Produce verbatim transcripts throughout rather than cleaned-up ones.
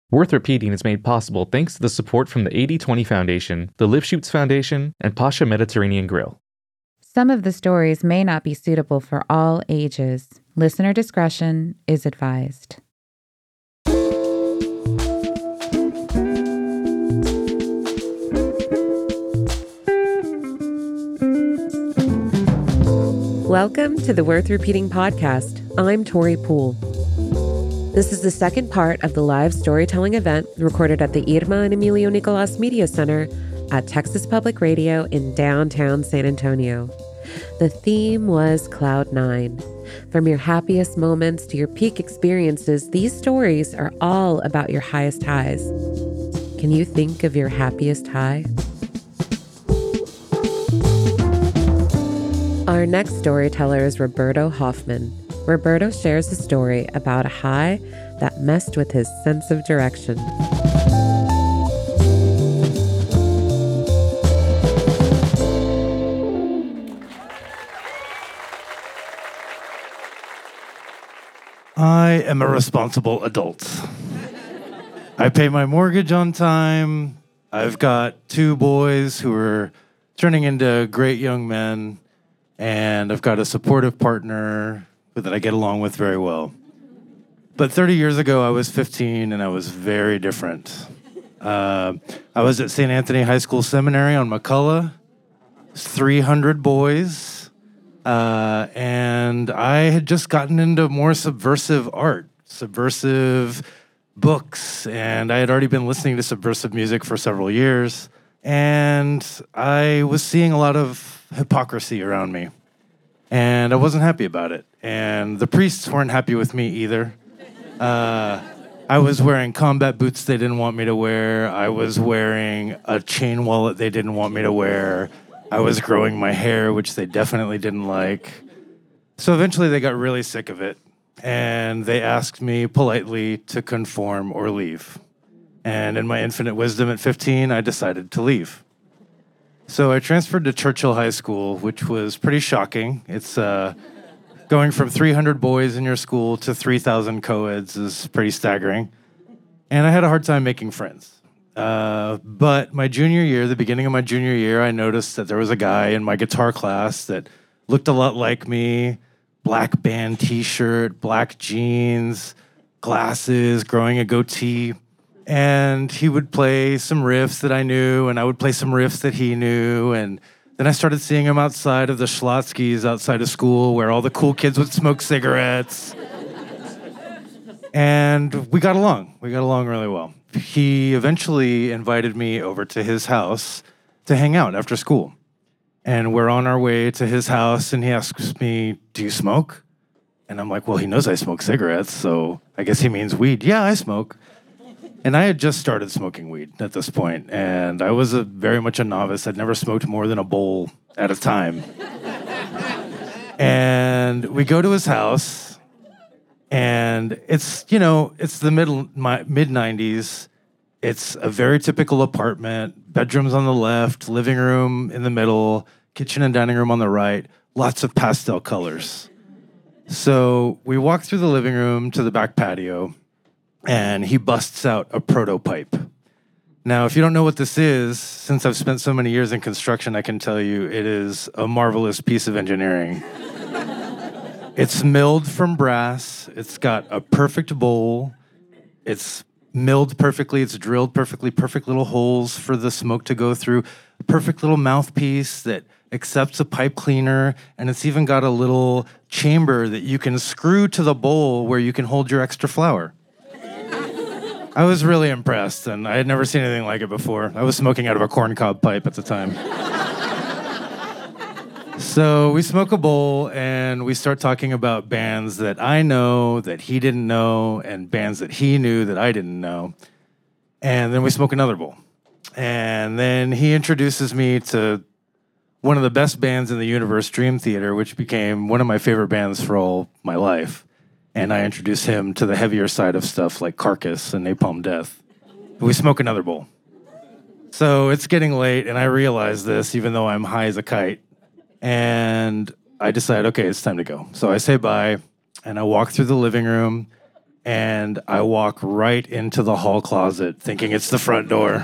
Worth Repeating is made possible thanks to the support from the eighty twenty Foundation, the Lifshoots Foundation, and Pasha Mediterranean Grill. Some of the stories may not be suitable for all ages. Listener discretion is advised. Welcome to the Worth Repeating podcast. I'm Tori Poole. This is the second part of the live storytelling event recorded at the Irma and Emilio Nicolas Media Center at Texas Public Radio in downtown San Antonio. The theme was Cloud Nine. From your happiest moments to your peak experiences, these stories are all about your highest highs. Can you think of your happiest high? Our next storyteller is Roberto Hoffman. Roberto shares a story about a high that messed with his sense of direction. I am a responsible adult. I pay my mortgage on time. I've got two boys who are turning into great young men, and I've got a supportive partner that I get along with very well. But thirty years ago, I was fifteen, and I was very different. Uh, I was at Saint Anthony High School Seminary on McCullough, three hundred boys, uh, and I had just gotten into more subversive art, subversive books, and I had already been listening to subversive music for several years, and I was seeing a lot of hypocrisy around me, and I wasn't happy about it. And the priests weren't happy with me either. Uh, I was wearing combat boots they didn't want me to wear. I was wearing a chain wallet they didn't want me to wear. I was growing my hair, which they definitely didn't like. So eventually they got really sick of it, and they asked me politely to conform or leave. And in my infinite wisdom at fifteen, I decided to leave. So I transferred to Churchill High School, which was pretty shocking. It's uh, going from three hundred boys in your school to three thousand co-eds is pretty staggering. And I had a hard time making friends. Uh, but my junior year, the beginning of my junior year, I noticed that there was a guy in my guitar class that looked a lot like me. Black band t-shirt, black jeans, glasses, growing a goatee. And he would play some riffs that I knew, and I would play some riffs that he knew. And then I started seeing him outside of the Schlotzsky's outside of school where all the cool kids would smoke cigarettes. And we got along. We got along really well. He eventually invited me over to his house to hang out after school. And we're on our way to his house, and he asks me, "Do you smoke?" And I'm like, well, he knows I smoke cigarettes, so I guess he means weed. Yeah, I smoke. And I had just started smoking weed at this point, and I was a, very much a novice. I'd never smoked more than a bowl at a time. And we go to his house, and it's, you know, it's the middle, my, mid-nineties. It's a very typical apartment, bedrooms on the left, living room in the middle, kitchen and dining room on the right, lots of pastel colors. So we walk through the living room to the back patio, and he busts out a prototype. Now, if you don't know what this is, since I've spent so many years in construction, I can tell you it is a marvelous piece of engineering. It's milled from brass. It's got a perfect bowl. It's milled perfectly. It's drilled perfectly. Perfect little holes for the smoke to go through. A perfect little mouthpiece that accepts a pipe cleaner. And it's even got a little chamber that you can screw to the bowl where you can hold your extra flour. I was really impressed, and I had never seen anything like it before. I was smoking out of a corncob pipe at the time. So we smoke a bowl, and we start talking about bands that I know that he didn't know, and bands that he knew that I didn't know. And then we smoke another bowl. And then he introduces me to one of the best bands in the universe, Dream Theater, which became one of my favorite bands for all my life. And I introduce him to the heavier side of stuff like Carcass and Napalm Death. We smoke another bowl. So it's getting late, and I realize this, even though I'm high as a kite. And I decide, okay, it's time to go. So I say bye, and I walk through the living room, and I walk right into the hall closet thinking it's the front door.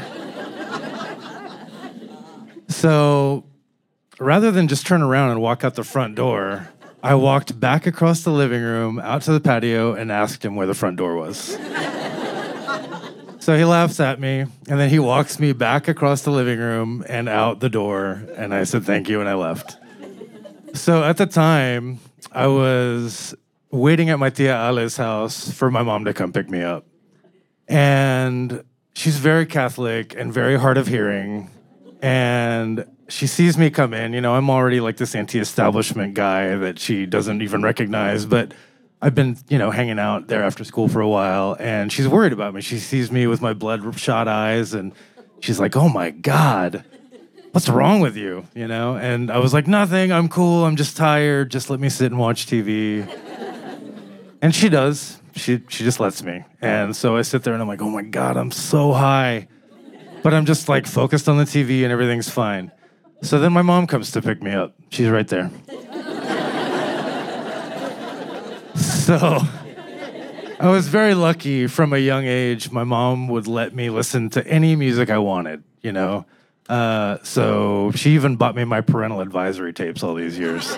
So rather than just turn around and walk out the front door, I walked back across the living room, out to the patio, and asked him where the front door was. So he laughs at me, and then he walks me back across the living room and out the door, and I said thank you, and I left. So at the time, I was waiting at my tia Ale's house for my mom to come pick me up. And she's very Catholic and very hard of hearing, and she sees me come in. You know, I'm already like this anti-establishment guy that she doesn't even recognize, but I've been, you know, hanging out there after school for a while, and she's worried about me. She sees me with my bloodshot eyes, and she's like, oh my God, what's wrong with you? You know? And I was like, nothing, I'm cool, I'm just tired, just let me sit and watch T V. And she does. She she just lets me. And so I sit there and I'm like, oh my God, I'm so high. But I'm just like focused on the T V and everything's fine. So then my mom comes to pick me up. She's right there. So I was very lucky from a young age. My mom would let me listen to any music I wanted, you know. Uh, so she even bought me my parental advisory tapes all these years.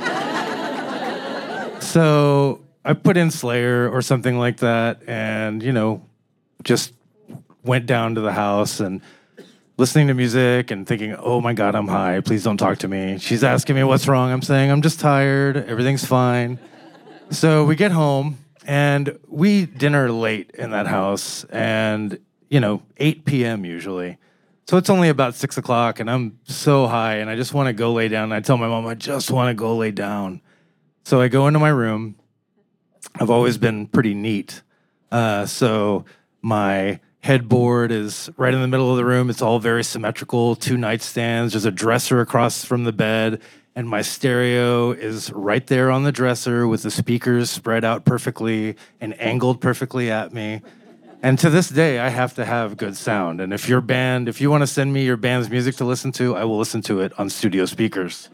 So I put in Slayer or something like that and, you know, just went down to the house and listening to music and thinking, oh my God, I'm high. Please don't talk to me. She's asking me what's wrong. I'm saying, I'm just tired. Everything's fine. So we get home and we dinner late in that house and, you know, eight p.m. usually. So it's only about six o'clock and I'm so high and I just want to go lay down. And I tell my mom, I just want to go lay down. So I go into my room. I've always been pretty neat. Uh, so my headboard is right in the middle of the room. It's all very symmetrical, two nightstands. There's a dresser across from the bed. And my stereo is right there on the dresser with the speakers spread out perfectly and angled perfectly at me. And to this day, I have to have good sound. And if your band, if you want to send me your band's music to listen to, I will listen to it on studio speakers.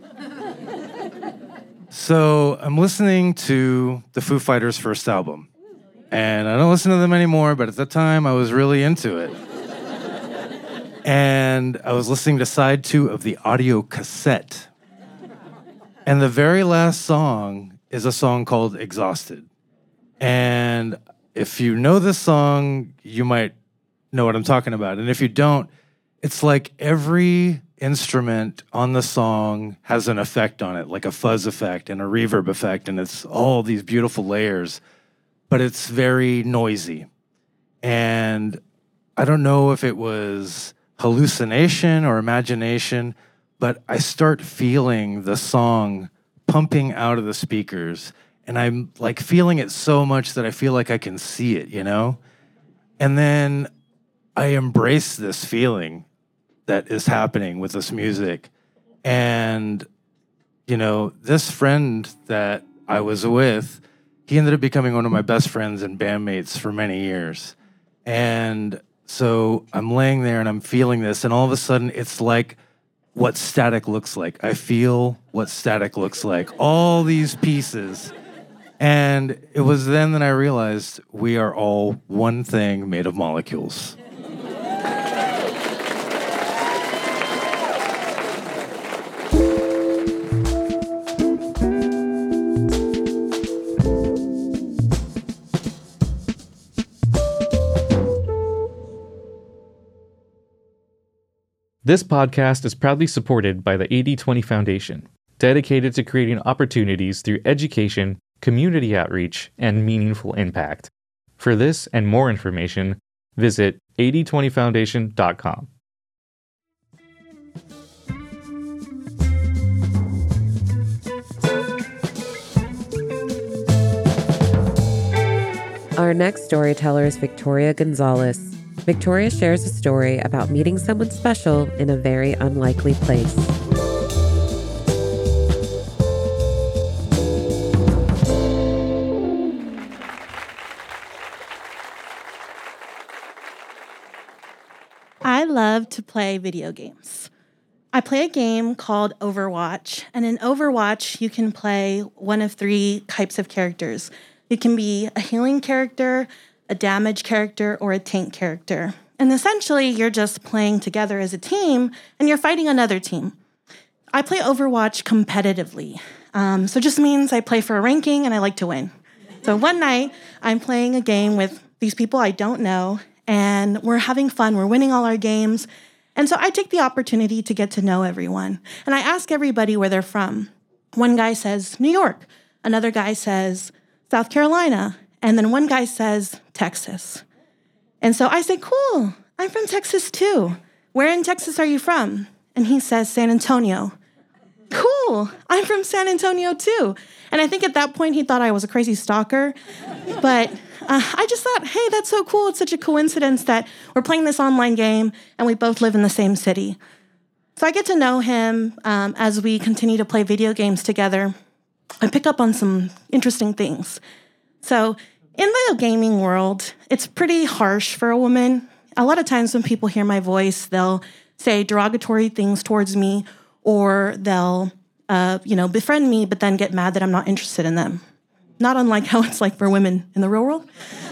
So I'm listening to the Foo Fighters' first album. And I don't listen to them anymore, but at the time, I was really into it. And I was listening to side two of the audio cassette. And the very last song is a song called Exhausted. And if you know this song, you might know what I'm talking about. And if you don't, it's like every instrument on the song has an effect on it, like a fuzz effect and a reverb effect, and it's all these beautiful layers, but it's very noisy. And I don't know if it was hallucination or imagination, but I start feeling the song pumping out of the speakers, and I'm like feeling it so much that I feel like I can see it, you know? And then I embrace this feeling that is happening with this music. And, you know, this friend that I was with, he ended up becoming one of my best friends and bandmates for many years. And so I'm laying there and I'm feeling this, and all of a sudden it's like what static looks like. I feel what static looks like. All these pieces. And it was then that I realized we are all one thing made of molecules. This podcast is proudly supported by the eighty twenty Foundation, dedicated to creating opportunities through education, community outreach, and meaningful impact. For this and more information, visit eighty twenty foundation dot com. Our next storyteller is Victoria Gonzalez. Victoria shares a story about meeting someone special in a very unlikely place. I love to play video games. I play a game called Overwatch, and in Overwatch, you can play one of three types of characters. You can be a healing character, a damage character, or a tank character. And essentially, you're just playing together as a team, and you're fighting another team. I play Overwatch competitively. Um, so it just means I play for a ranking, and I like to win. So one night, I'm playing a game with these people I don't know, and we're having fun. We're winning all our games. And so I take the opportunity to get to know everyone. And I ask everybody where they're from. One guy says, New York. Another guy says, South Carolina. And then one guy says, Texas. And so I say, cool, I'm from Texas too. Where in Texas are you from? And he says, San Antonio. Cool, I'm from San Antonio too. And I think at that point he thought I was a crazy stalker. But uh, I just thought, hey, that's so cool. It's such a coincidence that we're playing this online game and we both live in the same city. So I get to know him um, as we continue to play video games together. I pick up on some interesting things. So in the gaming world, it's pretty harsh for a woman. A lot of times when people hear my voice, they'll say derogatory things towards me, or they'll, uh, you know, befriend me, but then get mad that I'm not interested in them. Not unlike how it's like for women in the real world.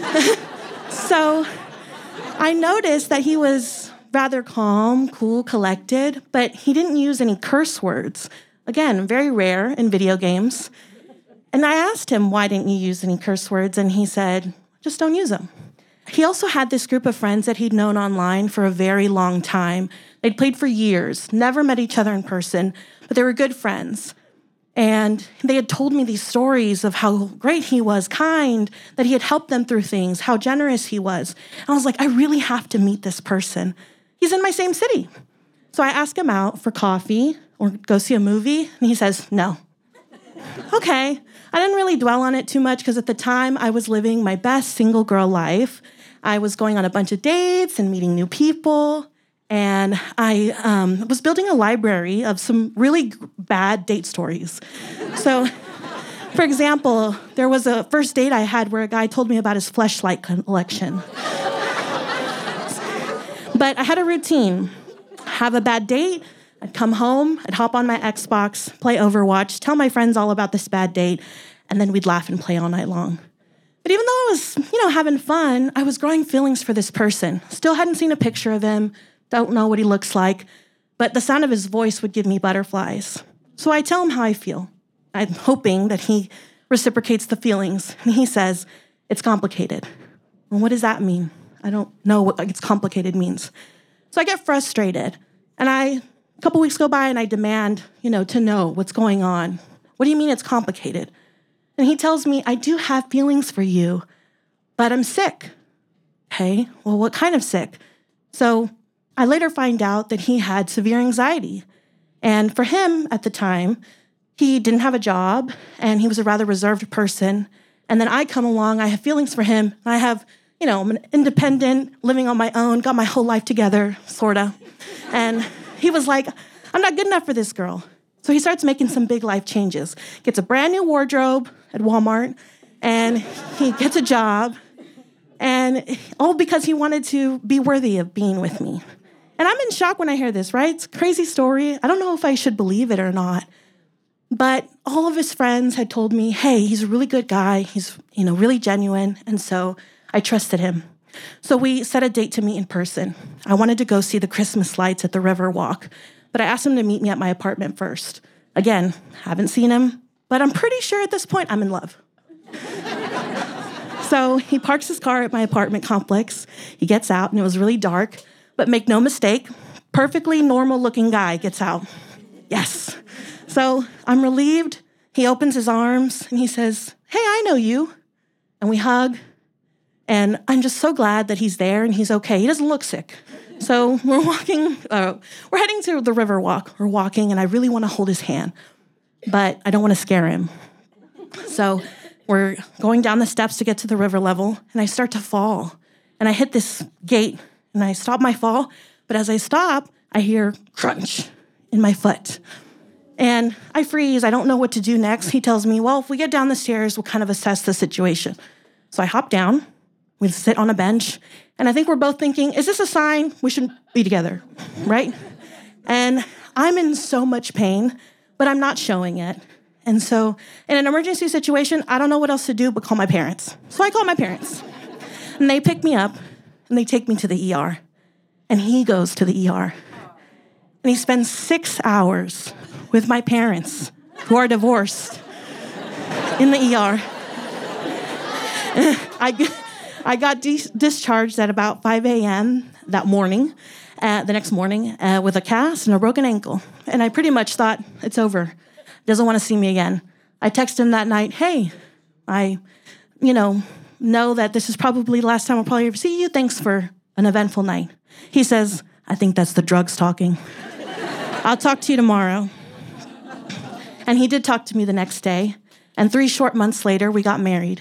So I noticed that he was rather calm, cool, collected, but he didn't use any curse words. Again, very rare in video games. And I asked him, why didn't you use any curse words? And he said, just don't use them. He also had this group of friends that he'd known online for a very long time. They'd played for years, never met each other in person, but they were good friends. And they had told me these stories of how great he was, kind, that he had helped them through things, how generous he was. And I was like, I really have to meet this person. He's in my same city. So I asked him out for coffee or go see a movie, and he says, no. Okay. I didn't really dwell on it too much because at the time I was living my best single girl life. I was going on a bunch of dates and meeting new people. And I um, was building a library of some really g- bad date stories. So, for example, there was a first date I had where a guy told me about his Fleshlight collection. But I had a routine. Have a bad date, I'd come home, I'd hop on my Xbox, play Overwatch, tell my friends all about this bad date, and then we'd laugh and play all night long. But even though I was, you know, having fun, I was growing feelings for this person. Still hadn't seen a picture of him, don't know what he looks like, but the sound of his voice would give me butterflies. So I tell him how I feel. I'm hoping that he reciprocates the feelings. And he says, it's complicated. Well, what does that mean? I don't know what it's complicated means. So I get frustrated. And I, a couple weeks go by and I demand, you know, to know what's going on. What do you mean it's complicated? And he tells me, I do have feelings for you, but I'm sick. Okay, well, what kind of sick? So I later find out that he had severe anxiety. And for him at the time, he didn't have a job and he was a rather reserved person. And then I come along, I have feelings for him. I have, you know, I'm an independent, living on my own, got my whole life together, sorta. And he was like, I'm not good enough for this girl. So he starts making some big life changes. Gets a brand new wardrobe at Walmart, and he gets a job, and all because he wanted to be worthy of being with me. And I'm in shock when I hear this, right? It's a crazy story. I don't know if I should believe it or not. But all of his friends had told me, hey, he's a really good guy. He's, you know, really genuine. And so I trusted him. So we set a date to meet in person. I wanted to go see the Christmas lights at the Riverwalk, but I asked him to meet me at my apartment first. Again, haven't seen him, but I'm pretty sure at this point I'm in love. So he parks his car at my apartment complex. He gets out, and it was really dark, but make no mistake, perfectly normal-looking guy gets out. Yes. So I'm relieved. He opens his arms, and he says, hey, I know you. And we hug. And I'm just so glad that he's there and he's okay. He doesn't look sick. So we're walking, uh, we're heading to the Riverwalk. We're walking, and I really want to hold his hand, but I don't want to scare him. So we're going down the steps to get to the river level, and I start to fall. And I hit this gate, and I stop my fall. But as I stop, I hear crunch in my foot. And I freeze. I don't know what to do next. He tells me, well, if we get down the stairs, we'll kind of assess the situation. So I hop down. We sit on a bench, and I think we're both thinking, is this a sign we should be together, right? And I'm in so much pain, but I'm not showing it. And so in an emergency situation, I don't know what else to do but call my parents. So I call my parents. And they pick me up, and they take me to the E R. And he goes to the E R. And he spends six hours with my parents, who are divorced, in the E R. I, I got dis- discharged at about five a.m. that morning, uh, the next morning, uh, with a cast and a broken ankle. And I pretty much thought, it's over. Doesn't want to see me again. I texted him that night, hey, I, you know, know that this is probably the last time I'll probably ever see you. Thanks for an eventful night. He says, I think that's the drugs talking. I'll talk to you tomorrow. And he did talk to me the next day. And three short months later, we got married.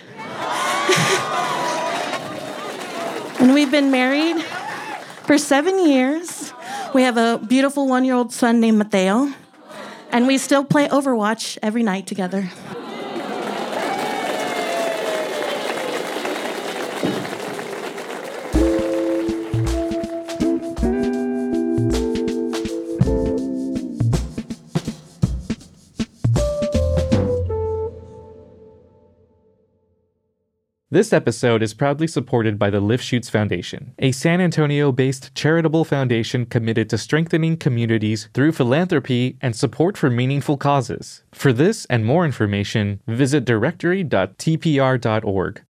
And we've been married for seven years. We have a beautiful one-year-old son named Mateo. And we still play Overwatch every night together. This episode is proudly supported by the Lifshoots Foundation, a San Antonio-based charitable foundation committed to strengthening communities through philanthropy and support for meaningful causes. For this and more information, visit directory dot t p r dot org.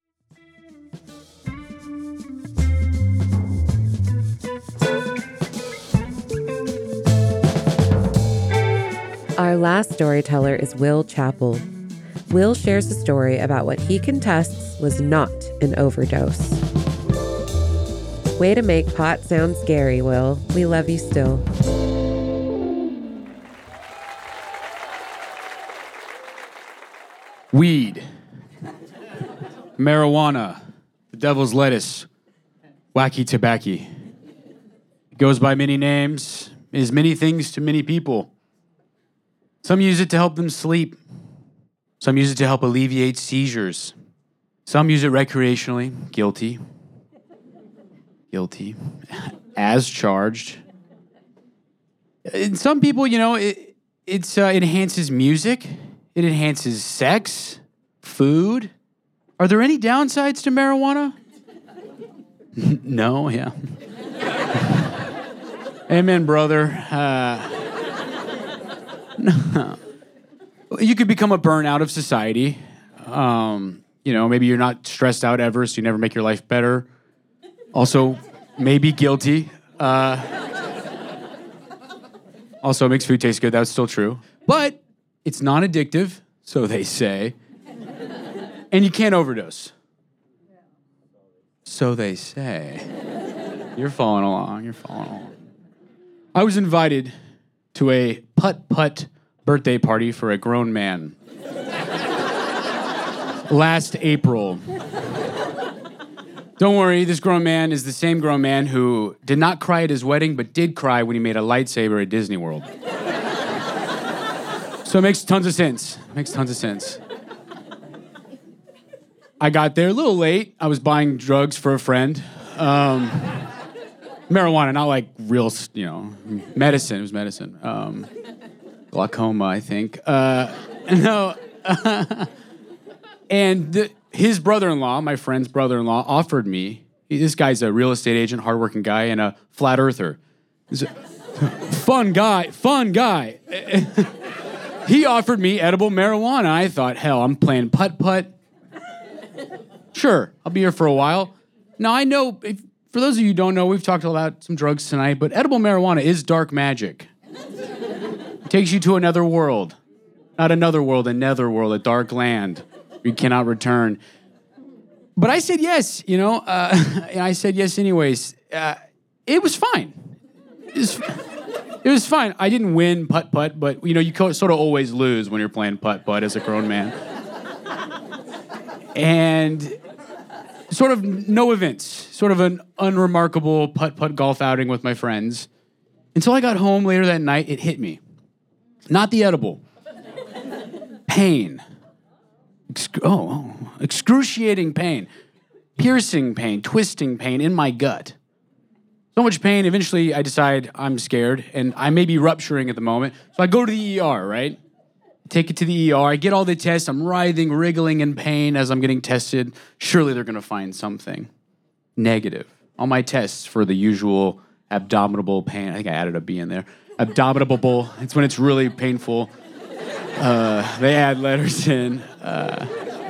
Our last storyteller is Will Chappell. Will shares a story about what he contests was not an overdose. Way to make pot sound scary, Will. We love you still. Weed. Marijuana. The devil's lettuce. Wacky tobacco. It goes by many names, is many things to many people. Some use it to help them sleep. Some use it to help alleviate seizures. Some use it recreationally. Guilty. Guilty. As charged. And some people, you know, it it's, uh, enhances music. It enhances sex. Food. Are there any downsides to marijuana? No, yeah. Amen, brother. Uh, no. You could become a burnout of society. Um, you know, maybe you're not stressed out ever, so you never make your life better. Also, maybe guilty. Uh, also, it makes food taste good. That's still true. But it's non-addictive, so they say. And you can't overdose. So they say. You're following along. You're following along. I was invited to a putt-putt birthday party for a grown man. Last April. Don't worry, this grown man is the same grown man who did not cry at his wedding, but did cry when he made a lightsaber at Disney World. So it makes tons of sense. Makes tons of sense. I got there a little late. I was buying drugs for a friend. Um, marijuana, not like real, you know, medicine. It was medicine. Um, glaucoma, I think. Uh, no. And the, his brother-in-law, my friend's brother-in-law, offered me, this guy's a real estate agent, hardworking guy, and a flat earther. He's a fun guy, fun guy. He offered me edible marijuana. I thought, hell, I'm playing putt-putt. Sure, I'll be here for a while. Now, I know, if, for those of you who don't know, we've talked about some drugs tonight, but edible marijuana is dark magic. It takes you to another world. Not another world, a nether world, a dark land. You cannot return. But I said yes, you know. Uh, and I said yes anyways. Uh, it was fine. It was, it was fine. I didn't win putt-putt, but, you know, you co- sort of always lose when you're playing putt-putt as a grown man. And sort of no events. Sort of an unremarkable putt-putt golf outing with my friends. Until I got home later that night, it hit me. Not the edible. Pain. Exc- oh, oh, excruciating pain, piercing pain, twisting pain in my gut. So much pain, eventually I decide I'm scared, and I may be rupturing at the moment. So I go to the E R, right? take it to the E R. I get all the tests. I'm writhing, wriggling in pain as I'm getting tested. Surely they're going to find something. Negative. All my tests for the usual abdominal pain. I think I added a B in there. Abdominal. It's when it's really painful. Uh, they add letters in. Uh,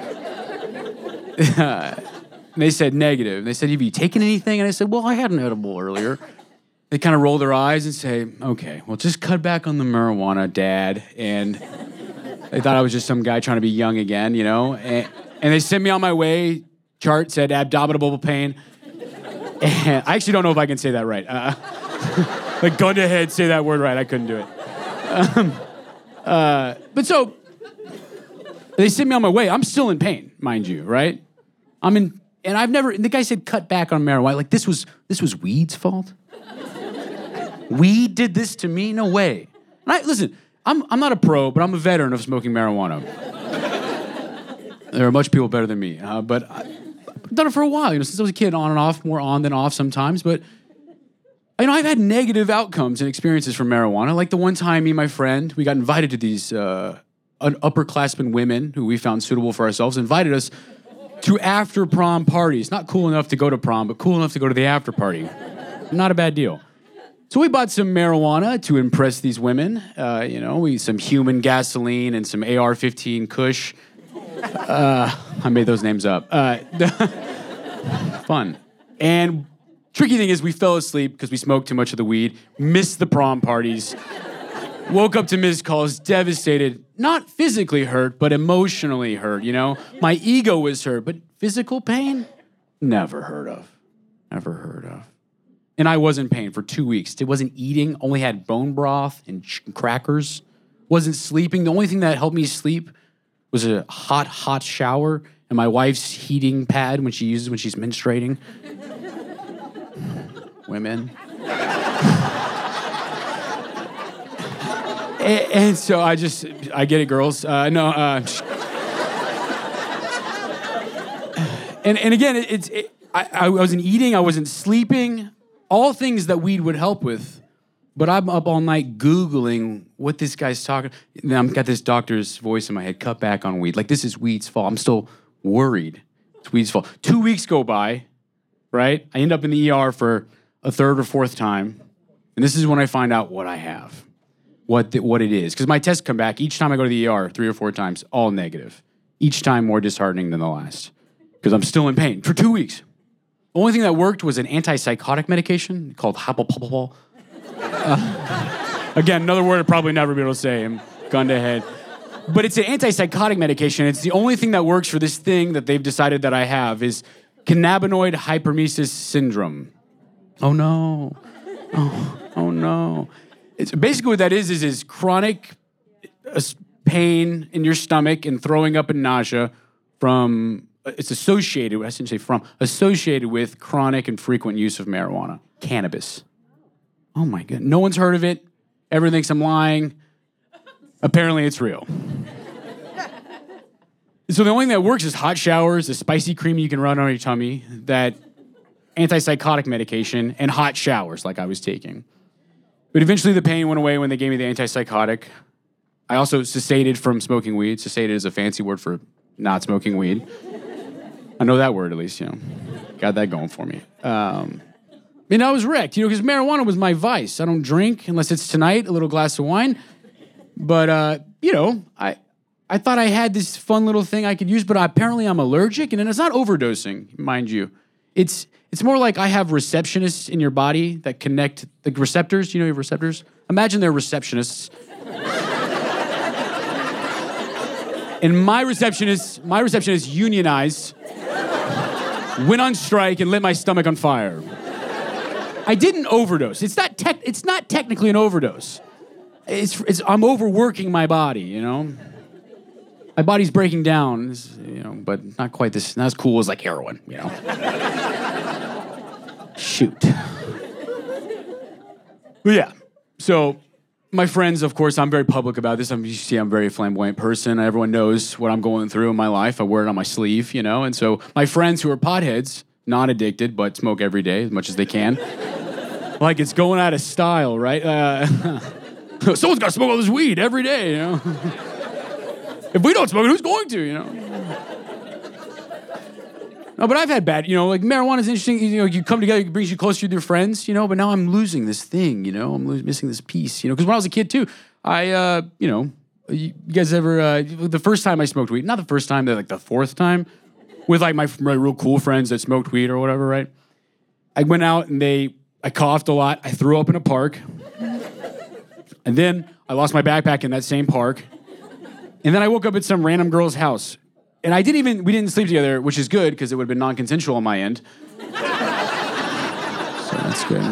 they said negative. They said, have you taken anything? And I said, well, I had an edible earlier. They kind of roll their eyes and say, okay, well, just cut back on the marijuana, Dad. And they thought I was just some guy trying to be young again, you know? And, and they sent me on my way. Chart said abdominal pain. And I actually don't know if I can say that right. Uh, like, gun to head, say that word right. I couldn't do it. Um, uh, but so, they sent me on my way. I'm still in pain, mind you, right? I'm in, and I've never, and the guy said cut back on marijuana. Like, this was, this was weed's fault? Weed did this to me? No way. And I, listen, I'm, I'm not a pro, but I'm a veteran of smoking marijuana. There are much people better than me, uh, but I, I've done it for a while, you know, since I was a kid, on and off, more on than off sometimes, but you know, I've had negative outcomes and experiences from marijuana. Like the one time me and my friend, we got invited to these uh, upperclassmen women who we found suitable for ourselves, invited us to after prom parties. Not cool enough to go to prom, but cool enough to go to the after party. Not a bad deal. So we bought some marijuana to impress these women. Uh, you know, we some human gasoline and some A R fifteen Kush. Uh, I made those names up. Uh, fun. And tricky thing is we fell asleep because we smoked too much of the weed, missed the prom parties, woke up to missed calls, devastated, not physically hurt, but emotionally hurt, you know? My ego was hurt, but physical pain? Never heard of. Never heard of. And I was in pain for two weeks. It wasn't eating, only had bone broth and ch- crackers. Wasn't sleeping. The only thing that helped me sleep was a hot, hot shower and my wife's heating pad when she uses when she's menstruating. Women. and, and so I just, I get it, girls. Uh, no, uh, and and again, it, it's it, I, I wasn't eating, I wasn't sleeping. All things that weed would help with. But I'm up all night Googling what this guy's talking. And I've got this doctor's voice in my head, cut back on weed. Like, this is weed's fault. I'm still worried. It's weed's fault. Two weeks go by, right? I end up in the E R for a third or fourth time. And this is when I find out what I have, what the, what it is. Because my tests come back. Each time I go to the E R, three or four times, all negative. Each time more disheartening than the last. Because I'm still in pain for two weeks. The only thing that worked was an antipsychotic medication called hapopopopol. Uh, again, another word I'd probably never be able to say. I'm gun to head. But it's an antipsychotic medication. It's the only thing that works for this thing that they've decided that I have is cannabinoid hyperemesis syndrome. Oh, no. Oh, oh no. It's basically what that is, is, is chronic uh, pain in your stomach and throwing up and nausea from... It's associated, I shouldn't say from, associated with chronic and frequent use of marijuana, cannabis. Oh my God, no one's heard of it. Everyone thinks I'm lying. Apparently it's real. So the only thing that works is hot showers, a spicy cream you can run on your tummy, that antipsychotic medication, and hot showers like I was taking. But eventually the pain went away when they gave me the antipsychotic. I also sesated from smoking weed. Sesated is a fancy word for not smoking weed. I know that word at least, you know. Got that going for me. Um, I mean, I was wrecked, you know, because marijuana was my vice. I don't drink unless it's tonight, a little glass of wine. But, uh, you know, I I thought I had this fun little thing I could use, but apparently I'm allergic. And it's not overdosing, mind you. It's it's more like I have receptionists in your body that connect the receptors. You know you have receptors? Imagine they're receptionists. And my receptionist, my receptionist unionized, went on strike, and lit my stomach on fire. I didn't overdose. It's not tech. It's not technically an overdose. It's, it's I'm overworking my body. You know, my body's breaking down. It's, you know, but not quite this. Not as cool as like heroin. You know. Shoot. But yeah. So. My friends, of course, I'm very public about this. I'm, you see, I'm a very flamboyant person. Everyone knows what I'm going through in my life. I wear it on my sleeve, you know? And so my friends who are potheads, not addicted, but smoke every day as much as they can. Like it's going out of style, right? Uh, someone's got to smoke all this weed every day, you know? If we don't smoke it, who's going to, you know? No, but I've had bad, you know, like marijuana is interesting. You know, you come together, it brings you closer with your friends, you know, but now I'm losing this thing, you know, I'm lo- missing this piece, you know, because when I was a kid too, I, uh, you know, you guys ever, uh, the first time I smoked weed, not the first time, but like the fourth time, with like my, my real cool friends that smoked weed or whatever, right? I went out and they, I coughed a lot, I threw up in a park, and then I lost my backpack in that same park, and then I woke up at some random girl's house. And I didn't even, we didn't sleep together, which is good, because it would have been non-consensual on my end. So that's good.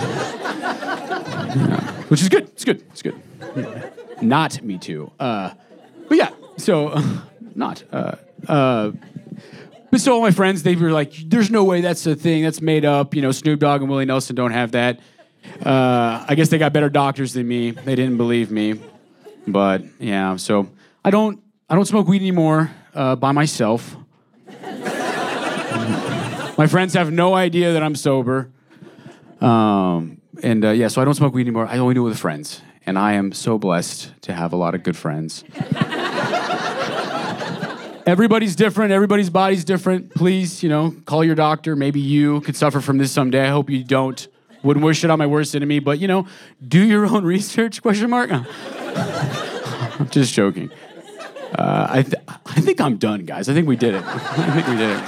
Yeah. Which is good, it's good, it's good. Not me too. Uh, but yeah, so, uh, not. Uh, uh, but so all my friends, they were like, there's no way that's a thing, that's made up. You know, Snoop Dogg and Willie Nelson don't have that. Uh, I guess they got better doctors than me. They didn't believe me. But yeah, so I don't, I don't smoke weed anymore. Uh, by myself. My friends have no idea that I'm sober. Um, and uh, yeah, so I don't smoke weed anymore. I only do it with friends. And I am so blessed to have a lot of good friends. Everybody's different. Everybody's body's different. Please, you know, call your doctor. Maybe you could suffer from this someday. I hope you don't. Wouldn't wish it on my worst enemy. But, you know, do your own research, question mark? I'm just joking. Uh, I, th- I think I'm done, guys. I think we did it. I think we did it.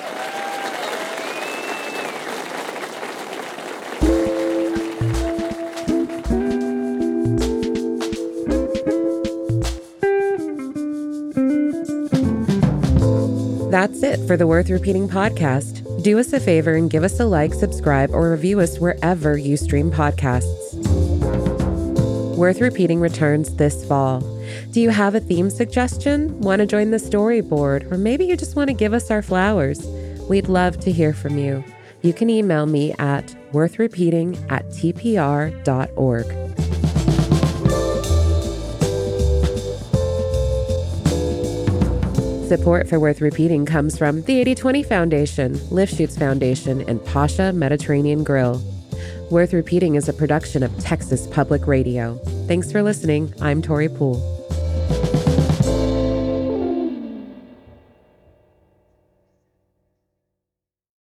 That's it for the Worth Repeating podcast. Do us a favor and give us a like, subscribe, or review us wherever you stream podcasts. Worth Repeating returns this fall. Do you have a theme suggestion? Want to join the storyboard? Or maybe you just want to give us our flowers? We'd love to hear from you. You can email me at worthrepeating at t p r dot org. Support for Worth Repeating comes from the eighty twenty Foundation, Lifshoots Foundation, and Pasha Mediterranean Grill. Worth Repeating is a production of Texas Public Radio. Thanks for listening. I'm Tori Poole.